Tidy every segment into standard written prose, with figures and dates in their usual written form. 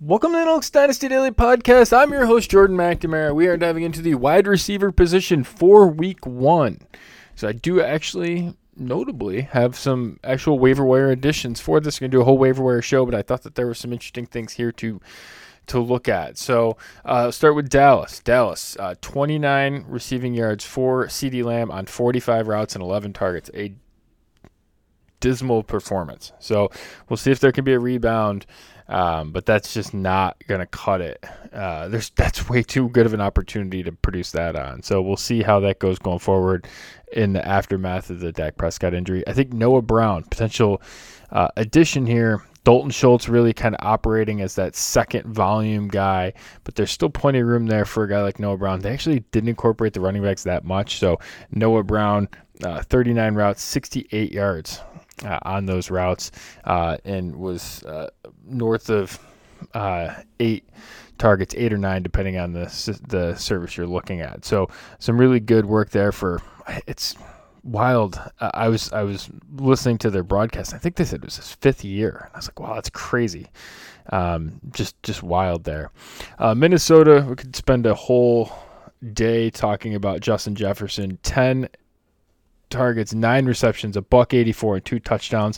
Welcome to the Elks Dynasty Daily Podcast. I'm your host, Jordan McNamara. We are diving into the wide receiver position for Week 1. So I do actually, notably, have some actual waiver wire additions for this. We're going to do a whole waiver wire show, but I thought that there were some interesting things here to look at. So start with Dallas. Dallas, 29 receiving yards for CeeDee Lamb on 45 routes and 11 targets. A dismal performance. So we'll see if there can be a rebound. But that's just not going to cut it. That's way too good of an opportunity to produce that on. So we'll see how that goes going forward in the aftermath of the Dak Prescott injury. I think Noah Brown, potential addition here. Dalton Schultz really kind of operating as that second volume guy, but there's still plenty of room there for a guy like Noah Brown. They actually didn't incorporate the running backs that much. So Noah Brown, 39 routes, 68 yards. On those routes and was north of 8 targets, 8 or 9, depending on the service you're looking at. So some really good work there it's wild. I was listening to their broadcast. I think they said it was his 5th year. I was like, wow, that's crazy. Just wild there. Minnesota, we could spend a whole day talking about Justin Jefferson. 10 targets, 9 receptions, $184 and 2 touchdowns,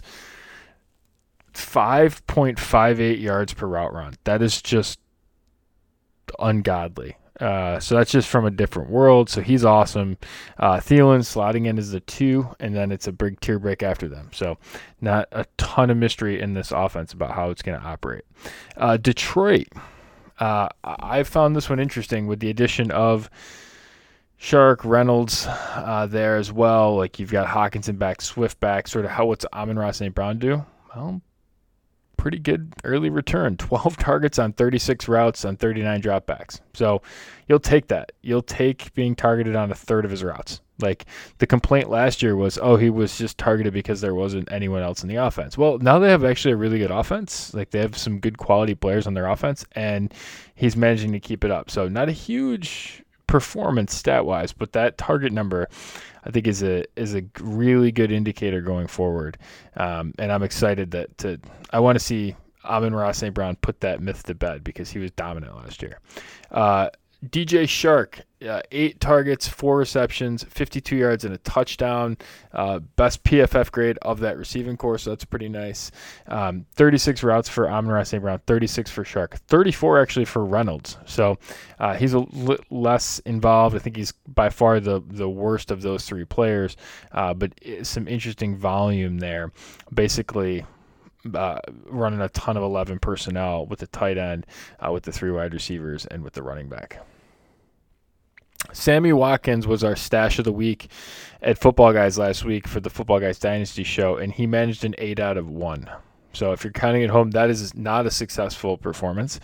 5.58 yards per route run. That is just ungodly. So that's just from a different world. So he's awesome. Thielen slotting in as the 2, and then it's a big tier break after them. So not a ton of mystery in this offense about how it's going to operate. Detroit, I found this one interesting with the addition of Shark, Reynolds there as well. Like you've got Hockenson back, Swift back. Sort of what's Amon-Ra St. Brown do? Well, pretty good early return. 12 targets on 36 routes on 39 dropbacks. So you'll take that. You'll take being targeted on a third of his routes. Like the complaint last year was, he was just targeted because there wasn't anyone else in the offense. Well, now they have actually a really good offense. Like they have some good quality players on their offense, and he's managing to keep it up. So not a huge performance stat-wise, but that target number I think is a really good indicator going forward, and I'm excited that I want to see Amon-Ra St. Brown put that myth to bed because he was dominant last year. DJ Shark, 8 targets, 4 receptions, 52 yards, and a touchdown. Best PFF grade of that receiving corps, so that's pretty nice. 36 routes for Amon-Ra St. Brown, 36 for Shark, 34 actually for Reynolds. So he's a less involved. I think he's by far the worst of those 3 players, but some interesting volume there. Basically, running a ton of 11 personnel with the tight end, with the 3 wide receivers, and with the running back. Sammy Watkins was our stash of the week at Football Guys last week for the Football Guys Dynasty show, and he managed an 8 out of 1. So if you're counting at home, that is not a successful performance.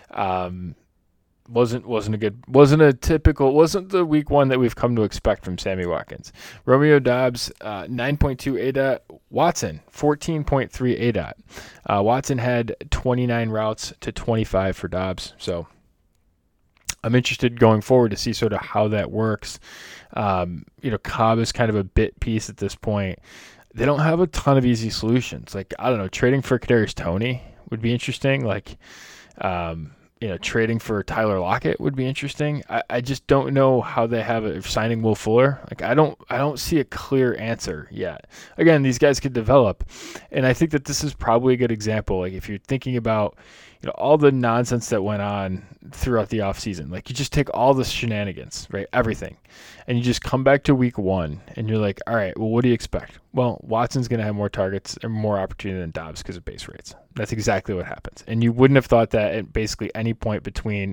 Wasn't the week 1 that we've come to expect from Sammy Watkins. Romeo Doubs, 9.2 ADOT. Watson, 14.3 ADOT. Watson had 29 routes to 25 for Doubs. So I'm interested going forward to see sort of how that works. Cobb is kind of a bit piece at this point. They don't have a ton of easy solutions. Like, I don't know, trading for Kadarius Toney would be interesting. Like, trading for Tyler Lockett would be interesting. I just don't know how they have it. Signing Will Fuller, like I don't see a clear answer yet. Again, these guys could develop, and I think that this is probably a good example. Like if you're thinking about, all the nonsense that went on throughout the offseason, like you just take all the shenanigans, right? Everything, and you just come back to week 1, and you're like, all right, well, what do you expect? Well, Watson's going to have more targets and more opportunity than Doubs because of base rates. That's exactly what happens. And you wouldn't have thought that at basically any point between,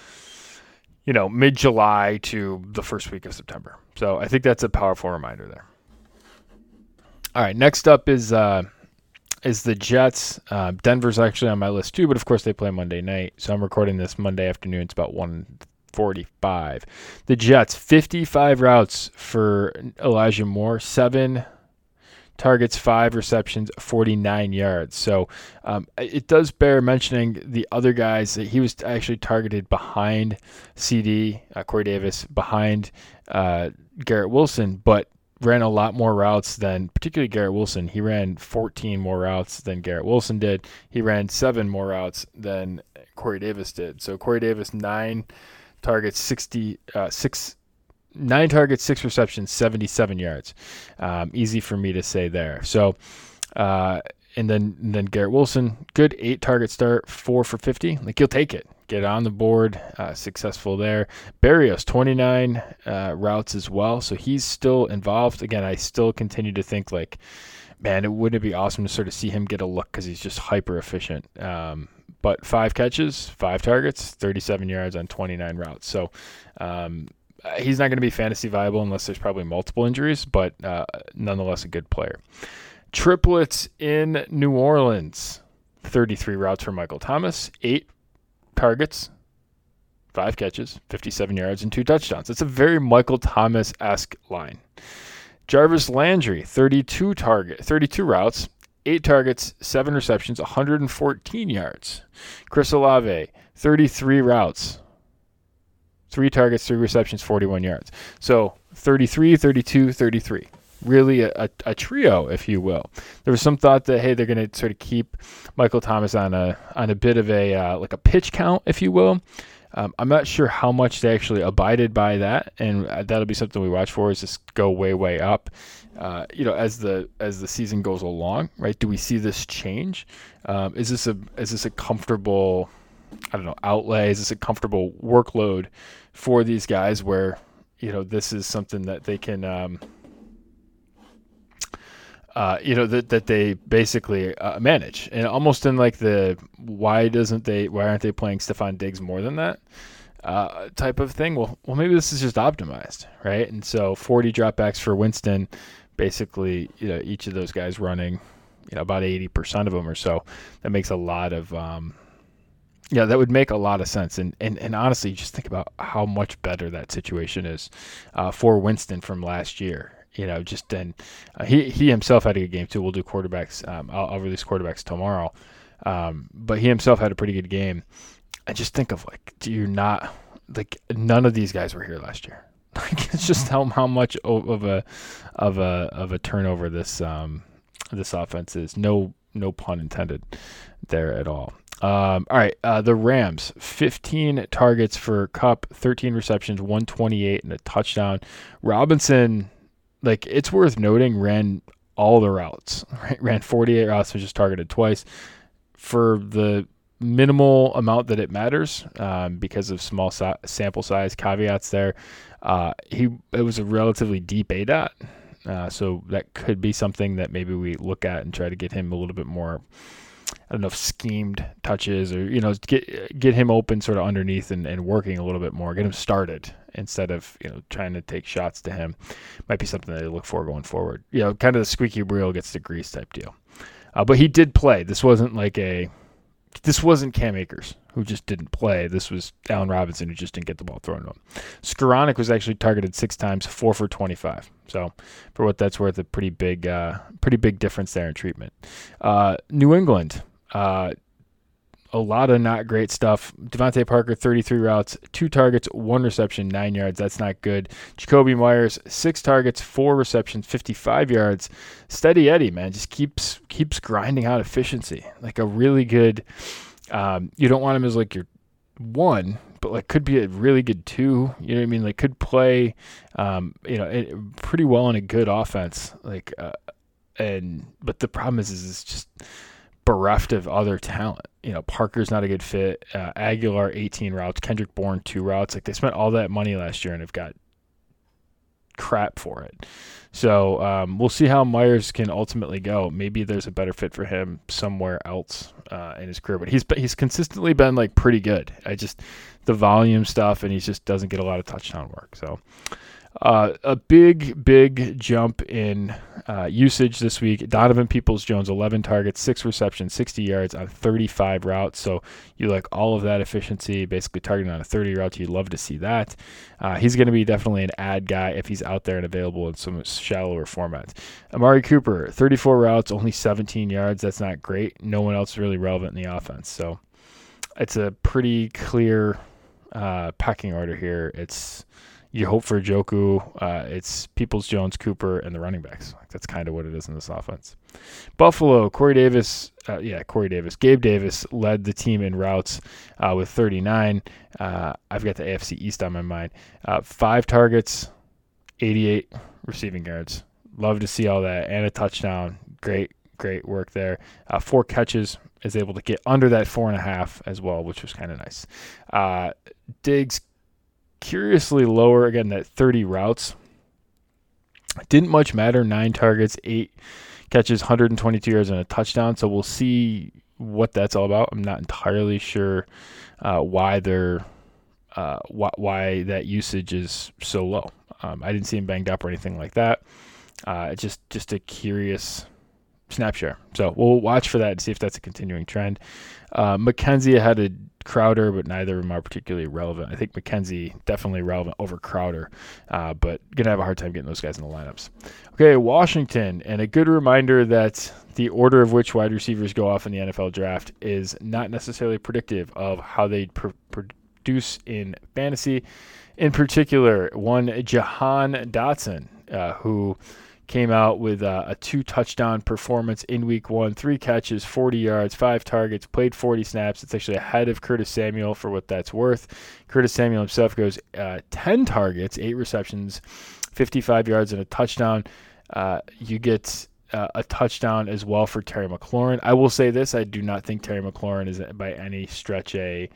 mid-July to the first week of September. So I think that's a powerful reminder there. All right, next up is the Jets. Denver's actually on my list too, but of course they play Monday night. So I'm recording this Monday afternoon. It's about 1:45. The Jets, 55 routes for Elijah Moore, 7 targets, 5 receptions, 49 yards. So it does bear mentioning the other guys. He was actually targeted behind CD, Corey Davis, behind Garrett Wilson, but ran a lot more routes than particularly Garrett Wilson. He ran 14 more routes than Garrett Wilson did. He ran 7 more routes than Corey Davis did. So Corey Davis, 9 targets, 9 targets, 6 receptions, 77 yards. Easy for me to say there. So, and then Garrett Wilson, good 8 target start, 4 for 50. Like, you'll take it. Get on the board, successful there. Berrios, 29 routes as well. So he's still involved. Again, I still continue to think, like, man, wouldn't it be awesome to sort of see him get a look because he's just hyper efficient. But 5 catches, 5 targets, 37 yards on 29 routes. So he's not going to be fantasy viable unless there's probably multiple injuries, but nonetheless a good player. Triplets in New Orleans. 33 routes for Michael Thomas, 8 targets, 5 catches, 57 yards, and 2 touchdowns. It's a very Michael Thomas-esque line. Jarvis Landry, 32 routes, 8 targets, 7 receptions, 114 yards. Chris Olave, 33 routes, 3 targets, 3 receptions, 41 yards. So 33, 32, 33. Really a trio, if you will. There was some thought that, hey, they're going to sort of keep Michael Thomas on a bit of a like a pitch count, if you will. I'm not sure how much they actually abided by that, and that'll be something we watch for, is just go way up. As the season goes along, right? Do we see this change? Is this a comfortable, outlay? Is this a comfortable workload for these guys where, this is something that they can, that they basically manage, and almost in like the why aren't they playing Stephon Diggs more than that type of thing? Well, maybe this is just optimized, right? And so 40 dropbacks for Winston, basically, each of those guys running, about 80% of them or so. That makes a lot of that would make a lot of sense. And honestly, just think about how much better that situation is for Winston from last year. Just then, he himself had a good game too. We'll do quarterbacks. I'll release quarterbacks tomorrow. But he himself had a pretty good game. I just think of none of these guys were here last year. It's just how much of a turnover this offense is. No pun intended there at all. All right, the Rams, 15 targets for Kupp, 13 receptions, 128 and a touchdown. Robinson, it's worth noting, ran all the routes, right? Ran 48 routes, was just targeted twice for the minimal amount that it matters, because of small sample size caveats there. It was a relatively deep ADOT, so that could be something that maybe we look at and try to get him a little bit more, schemed touches, or, get him open sort of underneath and working a little bit more, get him started instead of, trying to take shots to him. Might be something that they look for going forward. Kind of the squeaky wheel gets the grease type deal. But he did play. This wasn't Cam Akers, who just didn't play. This was Allen Robinson, who just didn't get the ball thrown to him. Skoranek was actually targeted 6 times, 4 for 25. So for what that's worth, a pretty big difference there in treatment. New England, a lot of not great stuff. Devontae Parker, 33 routes, 2 targets, 1 reception, 9 yards. That's not good. Jacoby Myers, 6 targets, 4 receptions, 55 yards. Steady Eddie, man, just keeps grinding out efficiency. Like a really good, you don't want him as your 1, but could be a really good 2. You know what I mean? Could play, pretty well in a good offense. But the problem is it's just bereft of other talent. Parker's not a good fit. Aguilar, 18 routes. Kendrick Bourne, 2 routes. They spent all that money last year and have got crap for it. So we'll see how Myers can ultimately go. Maybe there's a better fit for him somewhere else in his career. But he's consistently been pretty good. The volume stuff, and he just doesn't get a lot of touchdown work. So a big jump in usage this week. Donovan Peoples-Jones, 11 targets, 6 receptions, 60 yards on 35 routes. So you like all of that efficiency, basically targeting on a 30 route. You'd love to see that. He's going to be definitely an ad guy if he's out there and available in some shallower formats. Amari Cooper, 34 routes, only 17 yards. That's not great. No one else really relevant in the offense. So it's a pretty clear pecking order here. It's you hope for Njoku. It's Peoples, Jones, Cooper, and the running backs. That's kind of what it is in this offense. Buffalo, Corey Davis. Gabe Davis led the team in routes with 39. I've got the AFC East on my mind. 5 targets, 88 receiving yards. Love to see all that. And a touchdown. Great work there. 4 catches, is able to get under that 4.5 as well, which was kind of nice. Diggs, curiously lower, again, that 30 routes. Didn't much matter. 9 targets, 8 catches, 122 yards, and a touchdown. So we'll see what that's all about. I'm not entirely sure why that usage is so low. I didn't see him banged up or anything like that. Just a curious snapshare. So we'll watch for that and see if that's a continuing trend. McKenzie ahead of Crowder, but neither of them are particularly relevant. I think McKenzie definitely relevant over Crowder, but going to have a hard time getting those guys in the lineups. Okay, Washington, and a good reminder that the order of which wide receivers go off in the NFL draft is not necessarily predictive of how they produce in fantasy. In particular, one Jahan Dotson, who came out with a 2-touchdown performance in week 1, 3 catches, 40 yards, 5 targets, played 40 snaps. It's actually ahead of Curtis Samuel for what that's worth. Curtis Samuel himself goes 10 targets, 8 receptions, 55 yards, and a touchdown. You get a touchdown as well for Terry McLaurin. I will say this, I do not think Terry McLaurin is by any stretch like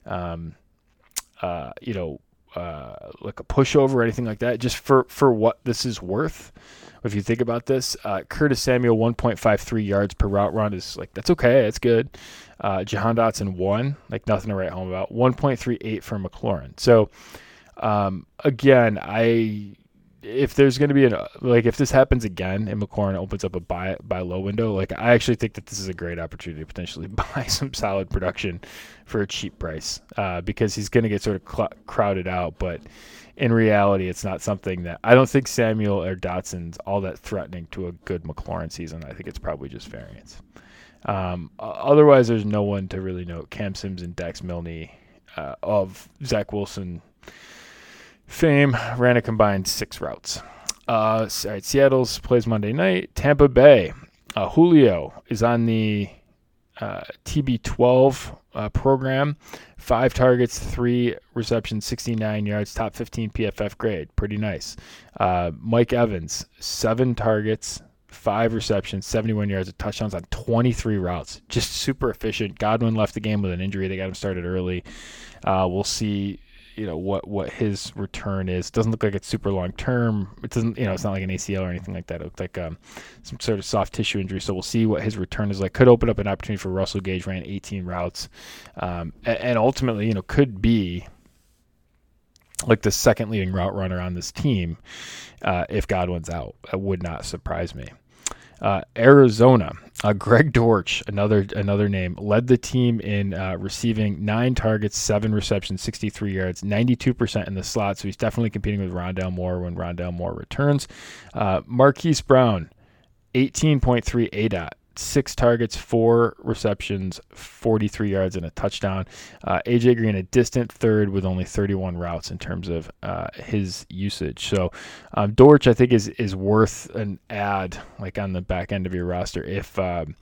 a pushover or anything like that. Just for what this is worth. If you think about this, Curtis Samuel 1.53 yards per route run is that's okay, that's good. Jahan Dotson 1, nothing to write home about. 1.38 for McLaurin. So again, if there's going to be if this happens again and McLaurin opens up a buy low window, I actually think that this is a great opportunity to potentially buy some solid production for a cheap price because he's going to get sort of crowded out, but in reality, it's not something that I don't think Samuel or Dotson's all that threatening to a good McLaurin season. I think it's probably just variance. Otherwise, there's no one to really note. Cam Sims and Dax Milne of Zach Wilson fame ran a combined 6 routes. All right, Seattle's plays Monday night. Tampa Bay. Julio is on the TB12 program. 5 targets, 3 receptions, 69 yards, top 15 PFF grade. Pretty nice. Mike Evans, 7 targets, 5 receptions, 71 yards of touchdowns on 23 routes. Just super efficient. Godwin left the game with an injury. They got him started early. We'll see what his return is. It doesn't look like it's super long term. It doesn't, it's not like an ACL or anything like that. It looked like some sort of soft tissue injury. So we'll see what his return is like. Could open up an opportunity for Russell Gage, ran 18 routes, and ultimately, could be the second leading route runner on this team if Godwin's out. That would not surprise me. Arizona, Greg Dortch, another name, led the team in receiving 9 targets, 7 receptions, 63 yards, 92% in the slot. So he's definitely competing with Rondale Moore when Rondale Moore returns. Marquise Brown, 18.3 ADOT, 6 targets, 4 receptions, 43 yards, and a touchdown. AJ Green, a distant third with only 31 routes in terms of his usage. So Dortch, I think, is worth an add on the back end of your roster if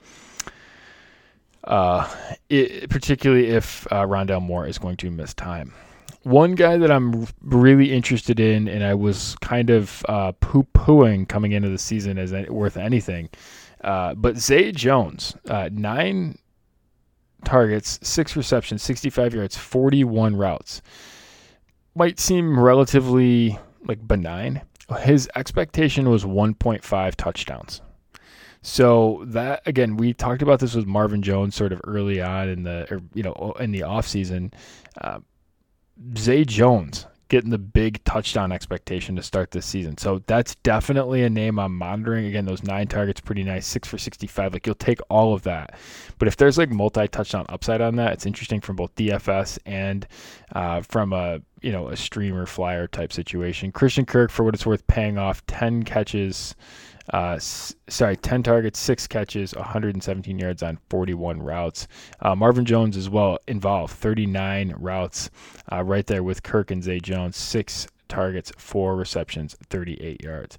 particularly if Rondale Moore is going to miss time. One guy that I'm really interested in, and I was kind of poo-pooing coming into the season as worth anything, but Zay Jones, 9 targets, 6 receptions, 65 yards, 41 routes. Might seem relatively benign. His expectation was 1.5 touchdowns. So that, again, we talked about this with Marvin Jones sort of early on in the offseason. Zay Jones getting the big touchdown expectation to start this season. So that's definitely a name I'm monitoring. Again, those 9 targets, pretty nice. 6 for 65. You'll take all of that. But if there's multi-touchdown upside on that, it's interesting from both DFS and from a streamer flyer type situation. Christian Kirk, for what it's worth, paying off 10 catches. 10 targets, 6 catches, 117 yards on 41 routes. Marvin Jones as well involved, 39 routes, right there with Kirk and Zay Jones, 6 targets, 4 receptions, 38 yards.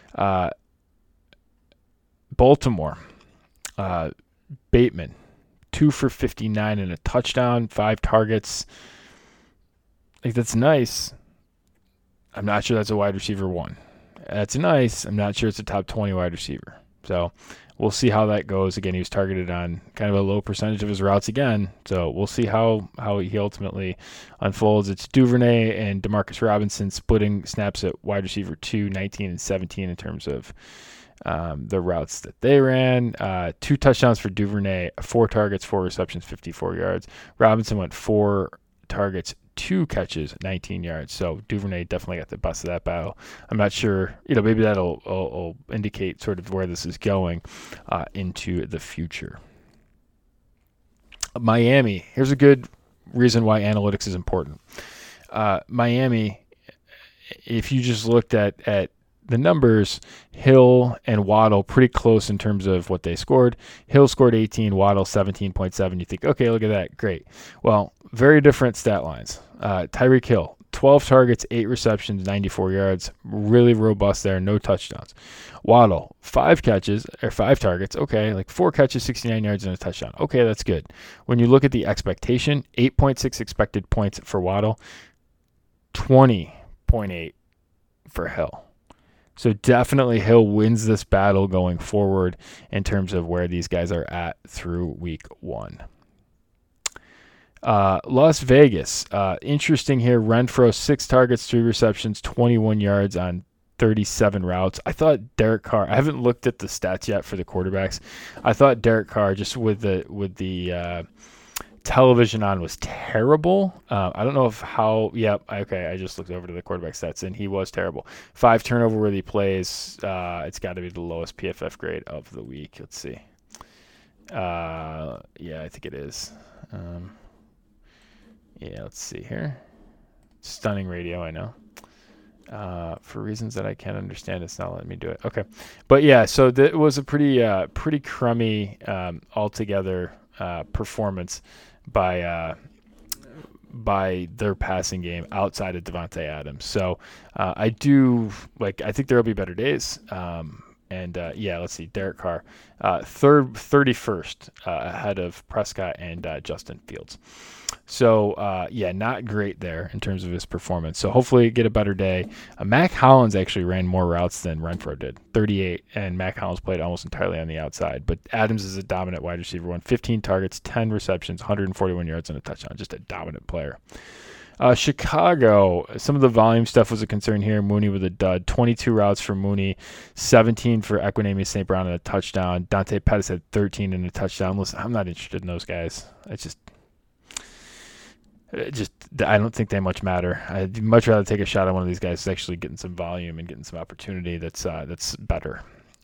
Baltimore, Bateman, 2 for 59 and a touchdown, 5 targets. Like, that's nice. I'm not sure that's a wide receiver 1. That's nice. I'm not sure it's a top 20 wide receiver. So we'll see how that goes. Again, he was targeted on kind of a low percentage of his routes again. So we'll see how he ultimately unfolds. It's Duvernay and Demarcus Robinson splitting snaps at wide receiver 2, 19 and 17 in terms of the routes that they ran. 2 touchdowns for Duvernay, 4 targets, 4 receptions, 54 yards. Robinson went 4 targets, 2 catches, 19 yards. So Duvernay definitely got the best of that battle. I'm not sure, maybe that'll indicate sort of where this is going into the future. Miami, here's a good reason why analytics is important. Miami, if you just looked at the numbers, Hill and Waddle pretty close in terms of what they scored. Hill scored 18, Waddle 17.7. You think, okay, look at that, great. Well, very different stat lines. Tyreek Hill, 12 targets, 8 receptions, 94 yards. Really robust there, no touchdowns. Waddle, 5 targets, okay, like 4 catches, 69 yards, and a touchdown. Okay, that's good. When you look at the expectation, 8.6 expected points for Waddle, 20.8 for Hill. So definitely Hill wins this battle going forward in terms of where these guys are at through week 1. Las Vegas, interesting here. Renfrow, 6 targets, 3 receptions, 21 yards on 37 routes. I thought Derek Carr, I haven't looked at the stats yet for the quarterbacks. I thought Derek Carr, just with the television on, was terrible. I don't know I just looked over to the quarterback stats and he was terrible. 5 turnover worthy plays. It's got to be the lowest PFF grade of the week. Let's see. I think it is. Let's see here. Stunning radio, I know. For reasons that I can't understand, it's not letting me do it. Okay. But yeah, so it was a pretty crummy altogether performance by their passing game outside of Devontae Adams. So I think there will be better days. Let's see, Derek Carr, 31st ahead of Prescott and Justin Fields. So, not great there in terms of his performance. So hopefully get a better day. Mac Hollins actually ran more routes than Renfrow did, 38, and Mac Hollins played almost entirely on the outside. But Adams is a dominant wide receiver, won 15 targets, 10 receptions, 141 yards, and a touchdown. Just a dominant player. Chicago, some of the volume stuff was a concern here. Mooney with a dud. 22 routes for Mooney, 17 for Equanimeous St. Brown and a touchdown. Dante Pettis had 13 and a touchdown. Listen, I'm not interested in those guys. I don't think they much matter. I'd much rather take a shot at one of these guys who's actually getting some volume and getting some opportunity that's better.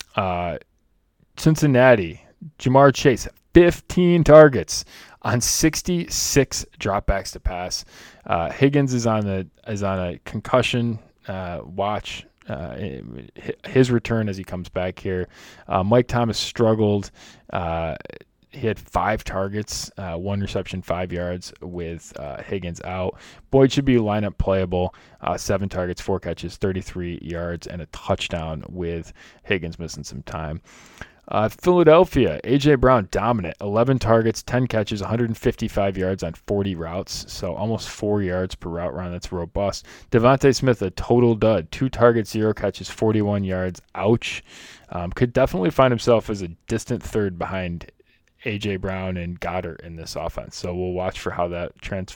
Cincinnati, Jamar Chase, 15 targets on 66 dropbacks to pass. Higgins is on a concussion watch. His return as he comes back here. Mike Thomas struggled. He had 5 targets, 1 reception, 5 yards with Higgins out. Boyd should be lineup playable. 7 targets, 4 catches, 33 yards, and a touchdown with Higgins missing some time. Philadelphia, A.J. Brown dominant. 11 targets, 10 catches, 155 yards on 40 routes. So almost 4 yards per route run. That's robust. Devontae Smith, a total dud. 2 targets, 0 catches, 41 yards. Ouch. Could definitely find himself as a distant third behind A.J. Brown and Goddard in this offense. So we'll watch for how that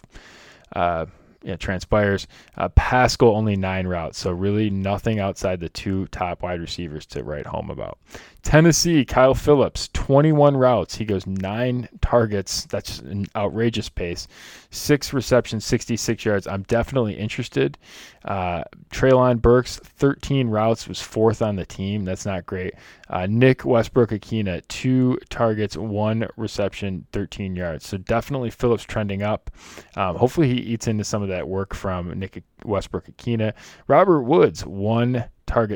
transpires. Pascal only 9 routes, so really nothing outside the 2 top wide receivers to write home about. Tennessee, Kyle Phillips, 21 routes. He goes 9 targets. That's an outrageous pace. 6 receptions, 66 yards. I'm definitely interested. Treylon Burks, 13 routes, was 4th on the team. That's not great. Nick Westbrook-Akina, 2 targets, 1 reception, 13 yards. So definitely Phillips trending up. Hopefully he eats into some of that work from Nick Westbrook-Akina. Robert Woods, 1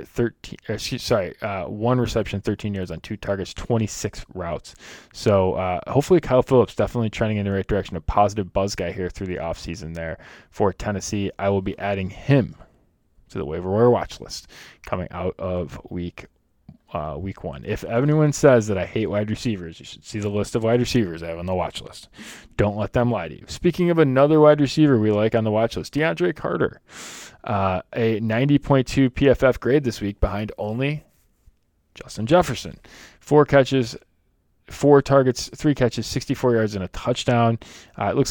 reception, 13 yards on 2 targets, 26 routes. So hopefully Kyle Phillips definitely trending in the right direction. A positive buzz guy here through the offseason there for Tennessee. I will be adding him to the waiver wire watch list coming out of week 1. If anyone says that I hate wide receivers, you should see the list of wide receivers I have on the watch list. Don't let them lie to you. Speaking of another wide receiver we like on the watch list, DeAndre Carter, a 90.2 PFF grade this week behind only Justin Jefferson. 4 catches, 4 targets, 3 catches, 64 yards, and a touchdown. It looks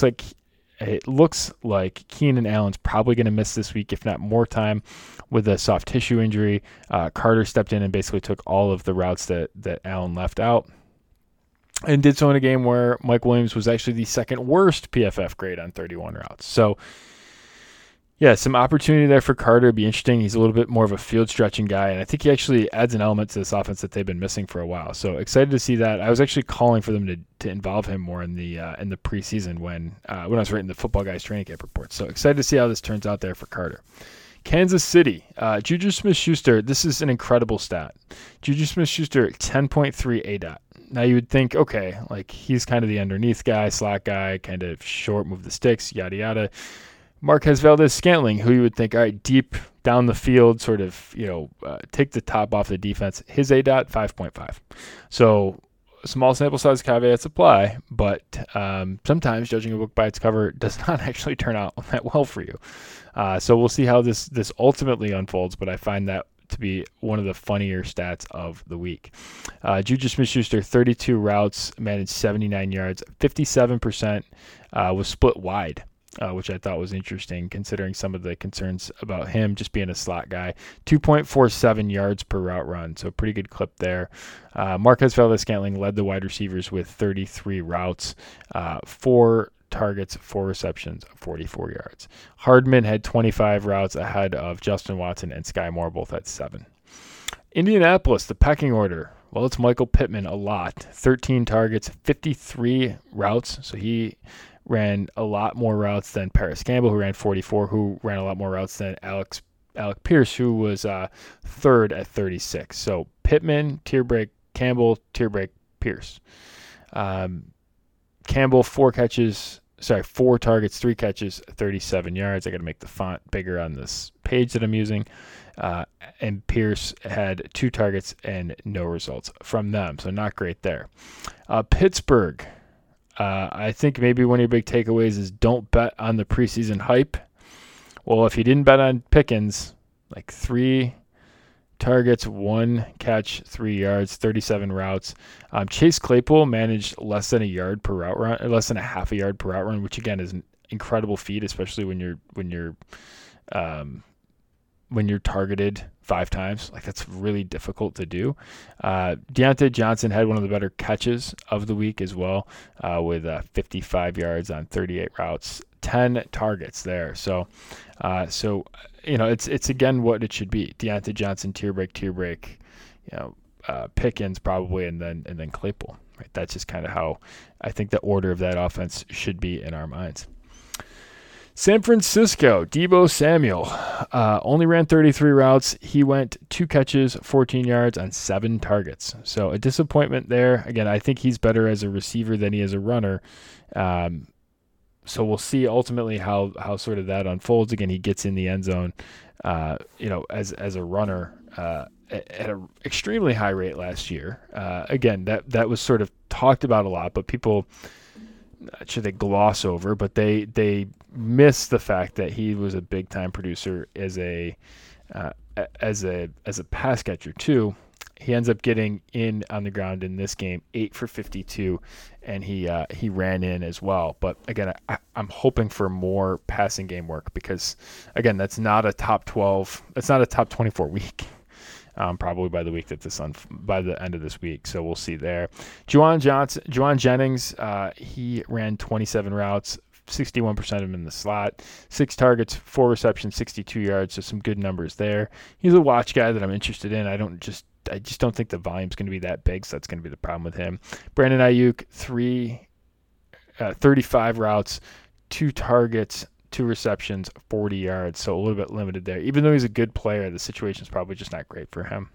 like Keenan Allen's probably going to miss this week, if not more time, with a soft tissue injury. Carter stepped in and basically took all of the routes that Allen left out, and did so in a game where Mike Williams was actually the second worst PFF grade on 31 routes. So, yeah, some opportunity there for Carter. It'd be interesting. He's a little bit more of a field stretching guy, and I think he actually adds an element to this offense that they've been missing for a while. So excited to see that. I was actually calling for them to involve him more in the preseason when I was writing the Football Guys training camp report. So excited to see how this turns out there for Carter. Kansas City, Juju Smith-Schuster. This is an incredible stat. Juju Smith-Schuster, 10.3 ADOT. Now you would think, okay, like he's kind of the underneath guy, slot guy, kind of short, move the sticks, yada yada. Marquez Valdes-Scantling, who you would think, all right, deep down the field, sort of, take the top off the defense. His ADOT, 5.5. So small sample size caveats apply, but sometimes judging a book by its cover does not actually turn out that well for you. So we'll see how this ultimately unfolds, but I find that to be one of the funnier stats of the week. Juju Smith-Schuster, 32 routes, managed 79 yards, 57% was split wide. Which I thought was interesting considering some of the concerns about him just being a slot guy. 2.47 yards per route run, so pretty good clip there. Marquez Valdes-Scantling led the wide receivers with 33 routes, 4 targets, 4 receptions, 44 yards. Hardman had 25 routes ahead of Justin Watson and Sky Moore, both at 7. Indianapolis, the pecking order. Well, it's Michael Pittman a lot. 13 targets, 53 routes, so he ran a lot more routes than Paris Campbell, who ran 44, who ran a lot more routes than Alec Pierce, who was third at 36. So Pittman, tier break, Campbell, tier break, Pierce. Campbell, 4 targets, 3 catches, 37 yards. I got to make the font bigger on this page that I'm using. And Pierce had 2 targets and no results from them, so not great there. Pittsburgh. I think maybe one of your big takeaways is don't bet on the preseason hype. Well, if you didn't bet on Pickens, like 3 targets, 1 catch, 3 yards, 37 routes. Chase Claypool managed less than a yard per route run, or less than a half a yard per route run, which again is an incredible feat, especially when you're targeted 5 times. Like, that's really difficult to do. Deontay Johnson had one of the better catches of the week as well, with 55 yards on 38 routes, 10 targets there. So it's again what it should be. Deontay Johnson, tier break, Pickens probably, and then Claypool. Right? That's just kind of how I think the order of that offense should be in our minds. San Francisco, Deebo Samuel, only ran 33 routes. He went 2 catches, 14 yards on 7 targets. So a disappointment there. Again, I think he's better as a receiver than he is a runner. So we'll see ultimately how sort of that unfolds. Again, he gets in the end zone, as a runner at an extremely high rate last year. Again, that was sort of talked about a lot, but people, should they gloss over, but they miss the fact that he was a big time producer as a pass catcher too. He ends up getting in on the ground in this game, 8 for 52, and he ran in as well. But again, I'm hoping for more passing game work because, again, that's not a top 12. That's not a top 24 week. Probably by the end of this week. So we'll see there. Juwan Jennings, he ran 27 routes, 61% of them in the slot, 6 targets, 4 receptions, 62 yards. So some good numbers there. He's a watch guy that I'm interested in. I just don't think the volume's going to be that big, so that's going to be the problem with him. Brandon Ayuk, 35 routes, 2 targets, 2 receptions, 40 yards, so a little bit limited there. Even though he's a good player, the situation's probably just not great for him.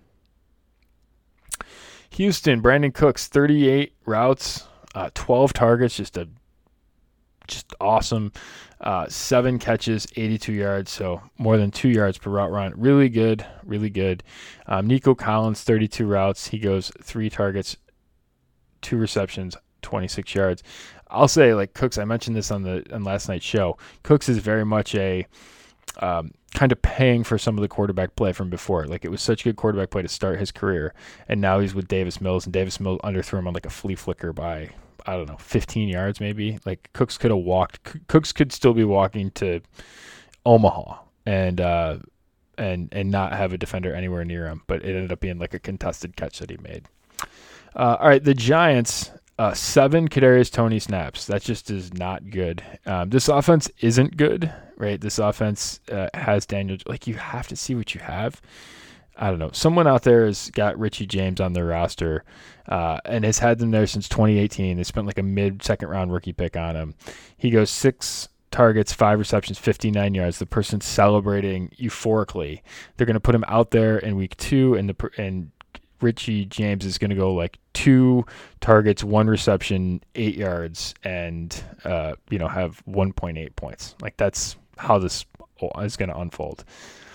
Houston, Brandon Cooks, 38 routes, 12 targets, just a just awesome. 7 catches, 82 yards, so more than 2 yards per route run. Really good, really good. Nico Collins, 32 routes. He goes 3 targets, 2 receptions, 26 yards. I'll say, like Cooks, I mentioned this on last night's show. Cooks is very much a kind of paying for some of the quarterback play from before. Like, it was such good quarterback play to start his career, and now he's with Davis Mills, and Davis Mills underthrew him on like a flea flicker by, I don't know, 15 yards maybe. Like, Cooks could have walked. Cooks could still be walking to Omaha and not have a defender anywhere near him, but it ended up being like a contested catch that he made. All right, the Giants, 7 Kadarius Toney snaps. That just is not good. This offense isn't good, right? This offense has Daniel. Like, you have to see what you have. I don't know. Someone out there has got Richie James on their roster and has had them there since 2018. They spent like a mid-second round rookie pick on him. He goes 6 targets, 5 receptions, 59 yards. The person's celebrating euphorically. They're going to put him out there in week 2, and Richie James is going to go like 2 targets, 1 reception, 8 yards, and have 1.8 points. Like, that's how this is going to unfold.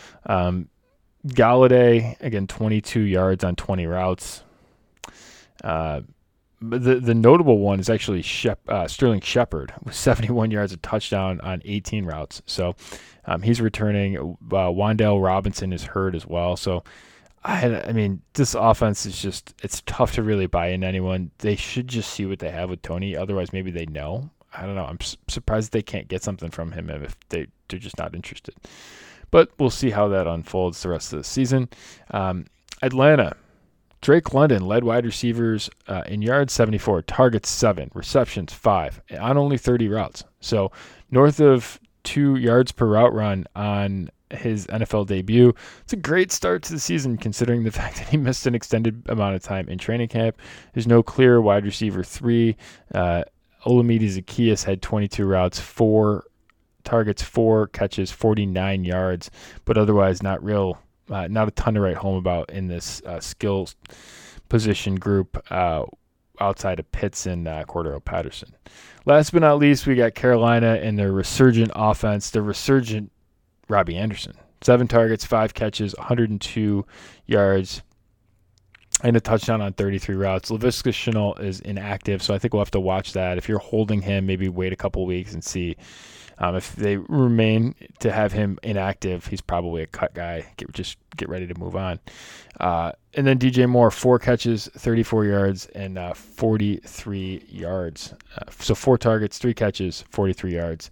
Galladay, again, 22 yards on 20 routes. But the notable one is actually Sterling Shepard with 71 yards, a touchdown on 18 routes. So he's returning. Wan'Dale Robinson is hurt as well. So I mean, this offense is just, it's tough to really buy in anyone. They should just see what they have with Toney. Otherwise, maybe they know. I don't know. I'm surprised they can't get something from him if they're just not interested. But we'll see how that unfolds the rest of the season. Atlanta, Drake London led wide receivers in yards, 74, targets 7, receptions 5, on only 30 routes. So north of 2 yards per route run on his NFL debut. It's a great start to the season considering the fact that he missed an extended amount of time in training camp. There's no clear wide receiver 3. Olamide Zaccheaus had 22 routes, 4 targets, 4 catches, 49 yards, but otherwise not a ton to write home about in this skills position group outside of Pitts and Cordero Patterson. Last but not least, we got Carolina and their resurgent offense, the resurgent Robbie Anderson. 7 targets, 5 catches, 102 yards, and a touchdown on 33 routes. Laviska Shenault is inactive, so I think we'll have to watch that. If you're holding him, maybe wait a couple weeks and see. If they remain to have him inactive, he's probably a cut guy. Get ready to move on. And then DJ Moore, 4 catches, 34 yards, and 43 yards. So 4 targets, 3 catches, 43 yards.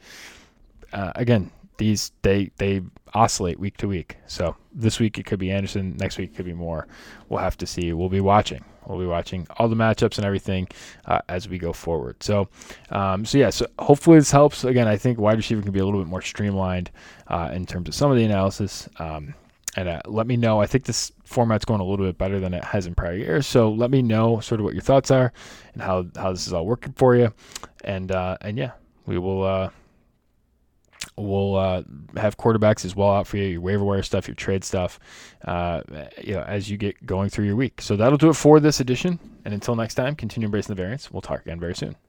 Again, they oscillate week to week. So this week it could be Anderson, next week it could be Moore. We'll have to see. We'll be watching all the matchups and everything as we go forward. So hopefully this helps. Again, I think wide receiver can be a little bit more streamlined in terms of some of the analysis. And let me know. I think this format's going a little bit better than it has in prior years. So let me know sort of what your thoughts are and how this is all working for you. And we will. We'll have quarterbacks as well out for you, your waiver wire stuff, your trade stuff, as you get going through your week. So that'll do it for this edition. And until next time, continue embracing the variance. We'll talk again very soon.